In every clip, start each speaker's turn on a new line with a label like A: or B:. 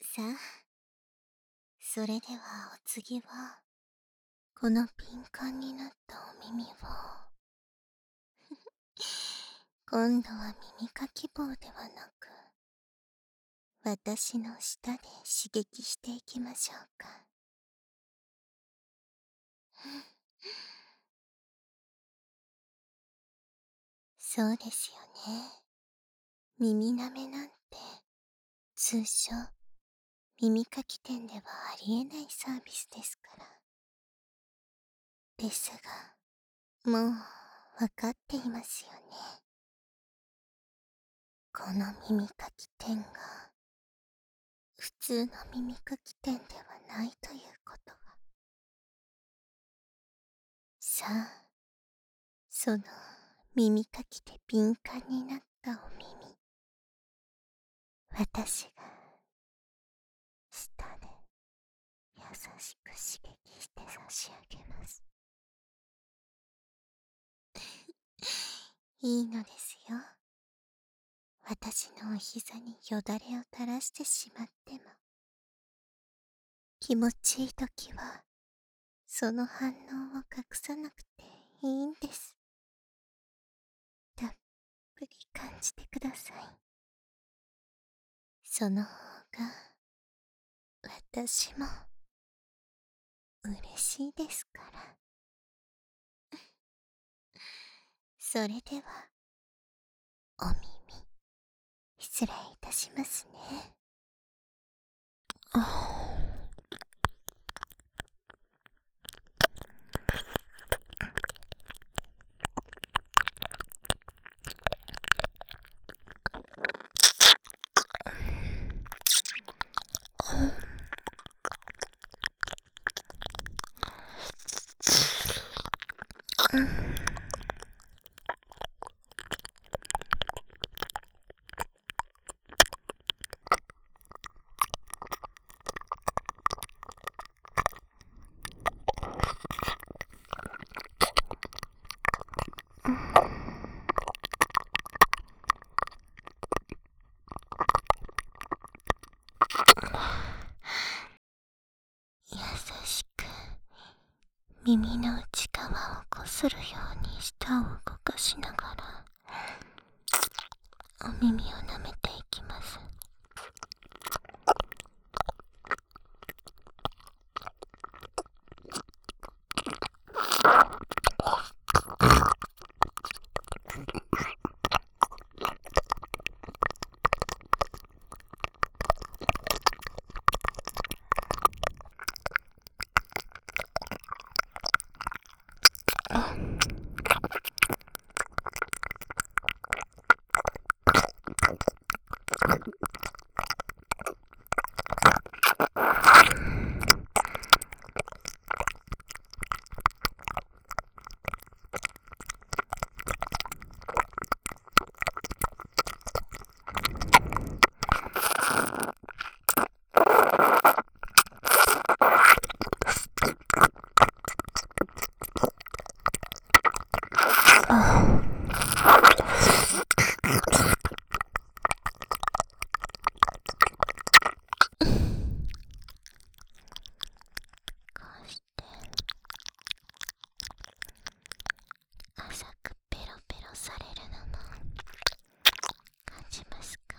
A: さあ、それではお次は、この敏感になったお耳を、今度は耳かき棒ではなく、私の舌で刺激していきましょうか。そうですよね。耳舐めなんて、通称、耳かき店ではありえないサービスですから。ですが、もう、わかっていますよね。この耳かき店が、普通の耳かき店ではないということが。さあ、その耳かきで敏感になったお耳、私が舌で優しく刺激して差し上げます。いいのですよ。私のお膝によだれを垂らしてしまっても、気持ちいいときはその反応を隠さなくていいんです。たっぷり感じてください。その方が私も嬉しいですから。それではお耳失礼いたしますね。優しく耳の内側をこするように舌を動かしながらお耳を舐めていきます。こうして浅くペロペロされるのも感じますか？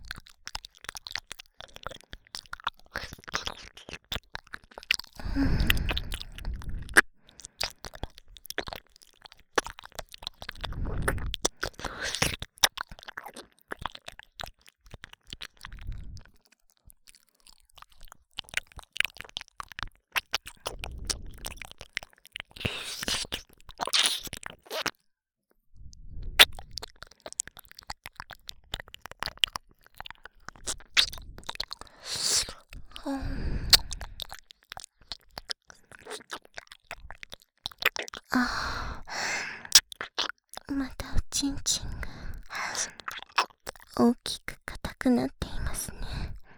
A: ああ、またおちんちんが大きく硬くなっていますね。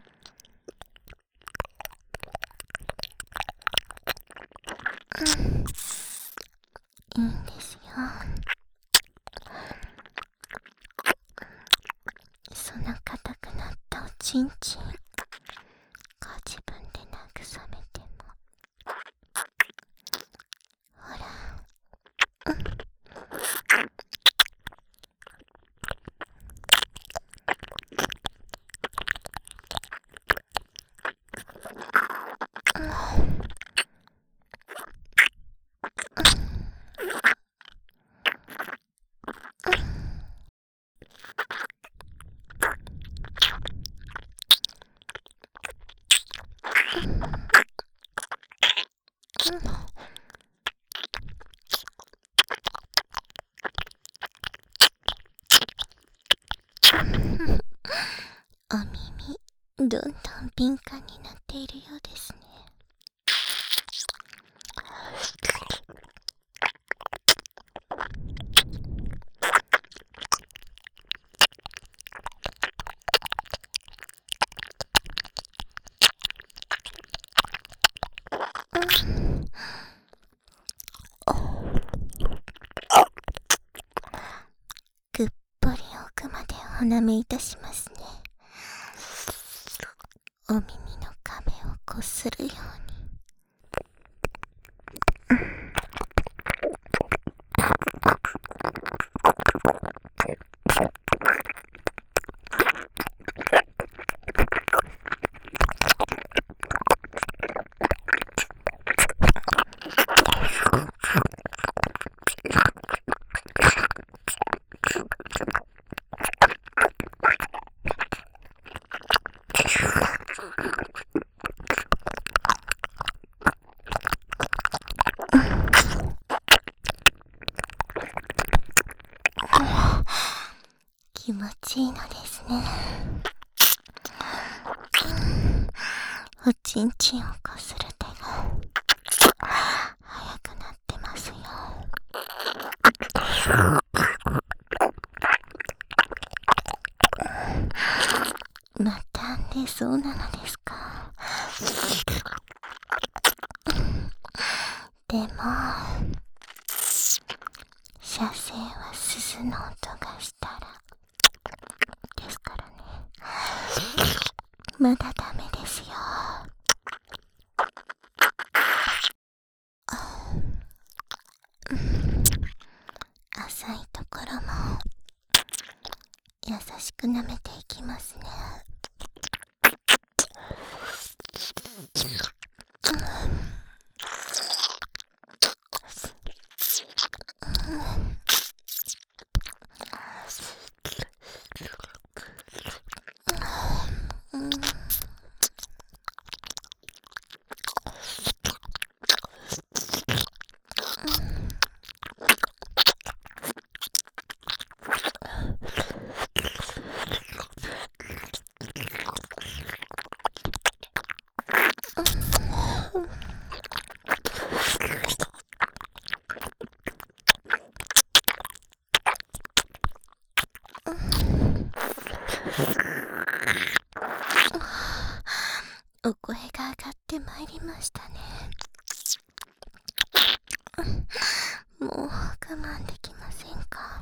A: いいんですよ。その硬くなったおちんちん、 お耳、どんどん敏感になっているようですね。ぐっぽり奥までおなめいたしますね。お耳の壁をこするように。気持ちいいのですね。おちんちんをこする手が早くなってますよ。また出そうなのですか。でも射精は鈴の音がしたらですからね。まだダメですよ。浅いところも優しく舐めていきますね。お声が上がってまいりましたね。もう我慢できませんか。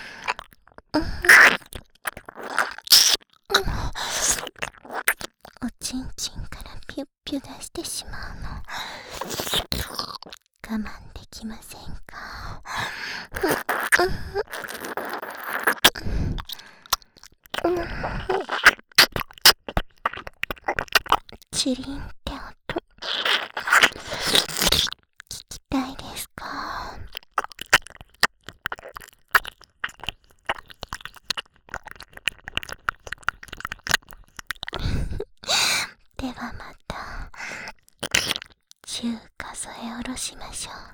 A: おちんちんからピュッピュ出してしまうの我慢できませんか。チリンって音聞きたいですか。ではまた10数え下ろしましょう。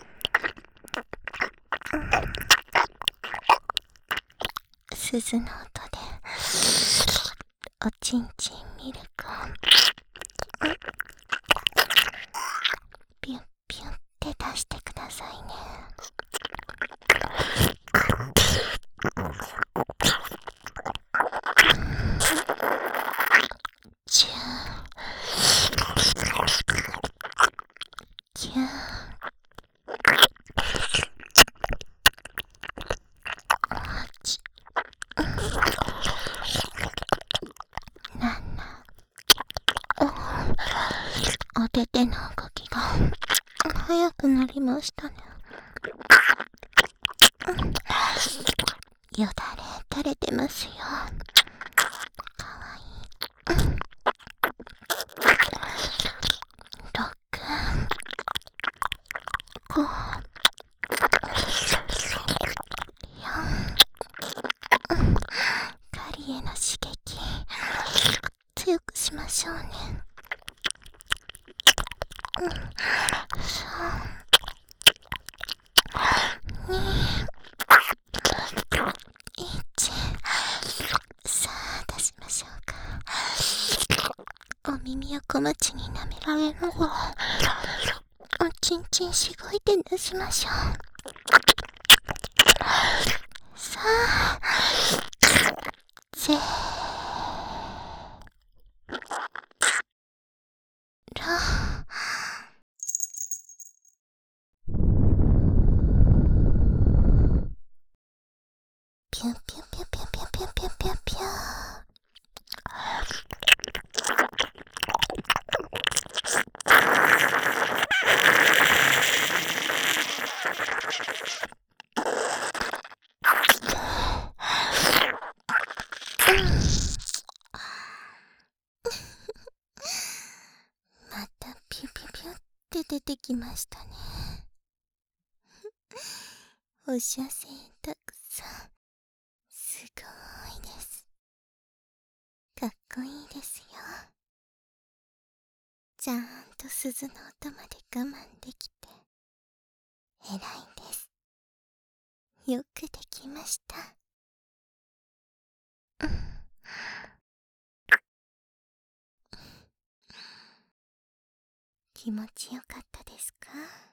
A: 鈴の音でおちんちんミルクをピュッピュッって出してくださいね。10、9、8、7、お手手の動きが早くなりましたね。よだれ垂れてますよ。かわいい。6、5、4、狩りへの刺激強くしましょうね。 さあ出しましょうか。お耳を小町に舐められながらおちんちんしごいて出しましょう。さあせーろ。ピュンピュンピュンピュンピュンピュンピュンピュンピュン。またピュピュピュって出てきましたね。放射線たくさん。すごいです。かっこいいですよ。ちゃんと鈴の音まで我慢できて偉いんです。よくできました。気持ちよかったですか？